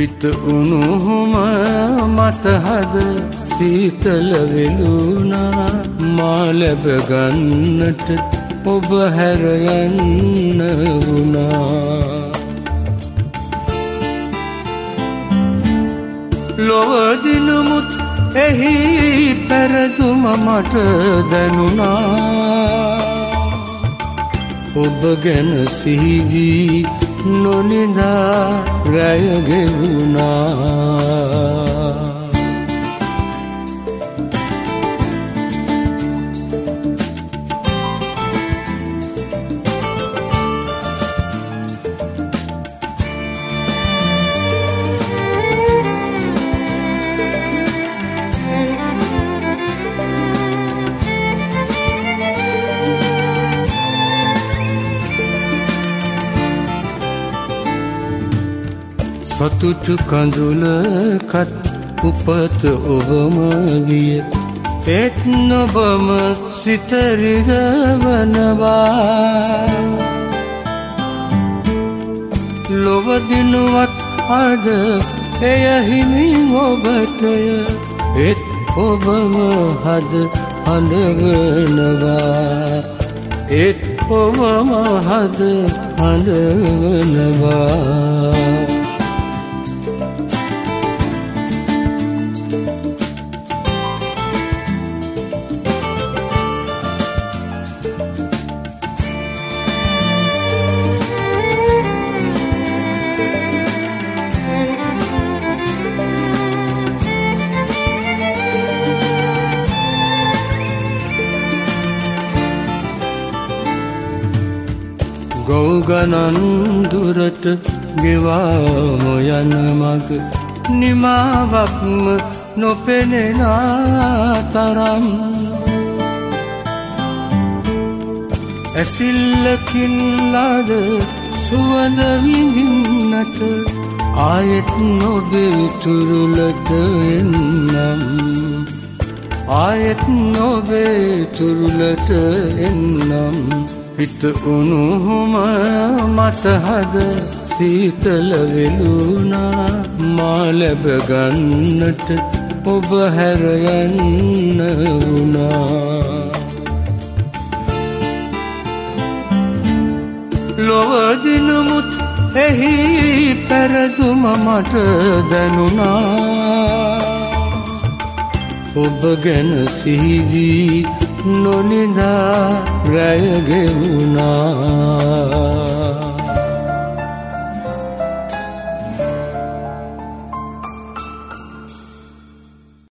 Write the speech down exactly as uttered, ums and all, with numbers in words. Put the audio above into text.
හිත උණුහුම මත හද සීතල වෙලුණා මා ලැබ ගන්නට ඔබ හැර යන්න වුණා ලොව දිනමුත් එහි පෙරදුම මට දැනුණා ඔබ ගැන සිහි වී නොනිදා රැය ගෙවුණා සතුටු කඳුලකත් උපත ඔබම විය ඒත් නොබම සිත රිදවනවා ලොව දිනුවත් අද එය හිමි ඔබටය ඒත් ඔබම හද හඬවනවා ඒත් ඔබම හද හඬවනවා ගෞගනන් දුරට ගෙවාම යන මග නිමාවක්ම නොපෙනෙන තරම් ඇසිල්ලකින් ලාද සුවඳ විඳින්නට ආයෙත් නොබේ තුරුලට එන්නම් ආයෙත් නොබේ තුරුලට එන්නම් හිත උණුහුම මත හද සීතල වෙලුණා මා ලැබ ගන්නට ඔබ හැර යන්න වුණා ලොව දිනමුත් එහි පෙරදුම මට දැනුණා ඔබ ගැන සිහි වී නොනිදා රැය ගෙවුණා